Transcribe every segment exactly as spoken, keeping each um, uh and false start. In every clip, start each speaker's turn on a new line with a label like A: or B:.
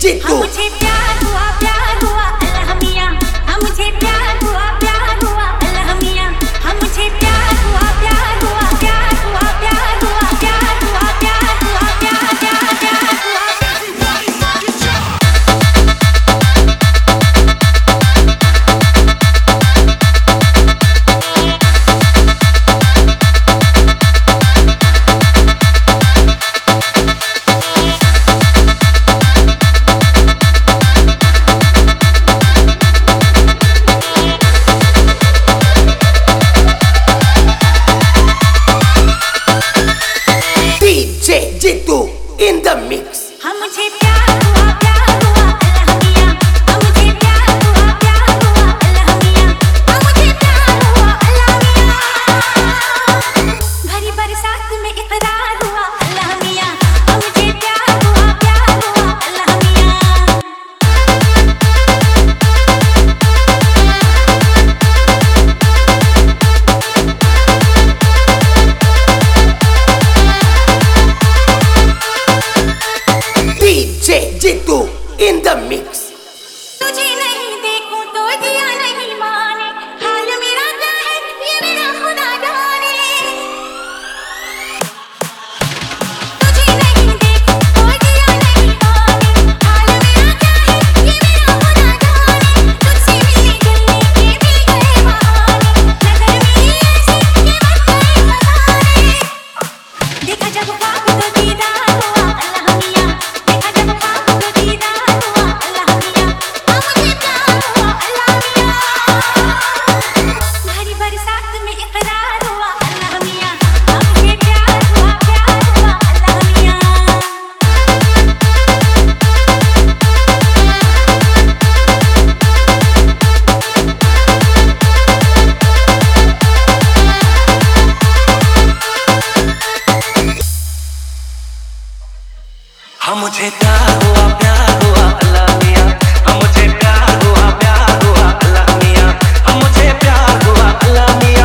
A: जीतू।
B: मुझे प्यार हुआ प्यार हुआ अल्लाह मियां, मुझे प्यार हुआ प्यार हुआ अल्लाह मियां, मुझे प्यार हुआ प्यार हुआ प्यार हुआ प्यार हुआ प्यार हुआ प्यार हुआ प्यार प्यार प्यार हुआ।
A: Jitu in the mix।
B: हम मुझे प्यार हुआ प्यार हुआ अल्लाह मियां, हम मुझे प्यार हुआ प्यार हुआ अल्लाह मियां, हम मुझे प्यार हुआ अल्लाह मियां। भरी बरसात में इकरार हुआ अल्लाह मियां, हम मुझे प्यार हुआ प्यार हुआ अल्लाह मियां।
A: Jitu in the mix।
B: तुझे नहीं देखूं तो दिया नहीं माने, हाल मेरा क्या है ये मेरा खुदा जाने। तुझे नहीं देखूं तो दिया नहीं माने, हाल मेरा क्या है ये मेरा खुदा जाने। तुझसे मिले जुलने के भी गए बहाने, नजर मिली ऐसी ये मत गए खजाने। देखा जब ख्वाब तो दीदार हुआ अल्लाह मियां, देखा जब ख्वाब तो दीदार हुआ अल्लाह मियां, मुझे प्यार हुआ अल्लाह मियां। भरी बरसात में इकरार हुआ अल्लाह मियां, मुझे प्यार हुआ प्यार हुआ अल्लाह मियां।
C: हम मुझे प्यार हुआ प्यार हुआ अल्लाह मियां, हम मुझे प्यार हुआ प्यार हुआ अल्लाह मियां, हम मुझे प्यार हुआ अल्लाह मियां।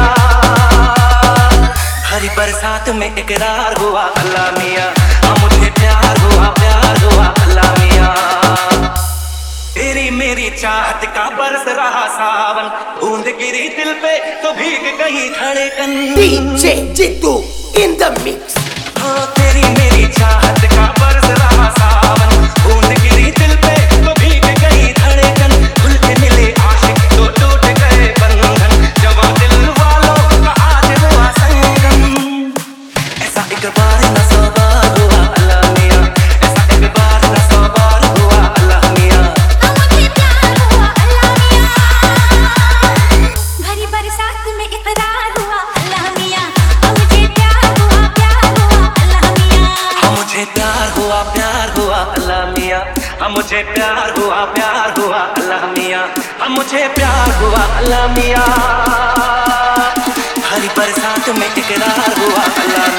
C: हरी बरसात में इकरार हुआ अल्लाह मियां, हम मुझे प्यार हुआ प्यार हुआ अल्लाह मियां। तेरी मेरी चाहत का बरस रहा सावन, बूंद गिरी दिल पे तो भीग गई धड़कन।
A: DJ Jeetu in the mix।
C: हाँ तेरी मेरी चाहत का बरस रहा सावन, बूंद गिरी दिल पे तो भीग गई धड़कन। खुल के मिले आशिक तो टूट गए बंधन, जवां दिल वालों का आज हुआ संगम। ऐसा एक बार न सौ बार हुआ अल्लाह मियां, ऐसा एक बार न सौ बार हुआ अल्लाह मियां।
B: मुझे प्यार हुआ अल्लाह मियां, भरी बरसात में इकरार हुआ अल्लाह मियां, मुझे प्यार हुआ प्यार हुआ अल्लाह मियां।
C: हम मुझे प्यार हुआ प्यार हुआ अल्लाह मियां, हम मुझे प्यार हुआ प्यार हुआ अल्लाह मियां, हम मुझे प्यार हुआ अल्लाह मियां। हरी बरसात में इकरार हुआ अल्लाह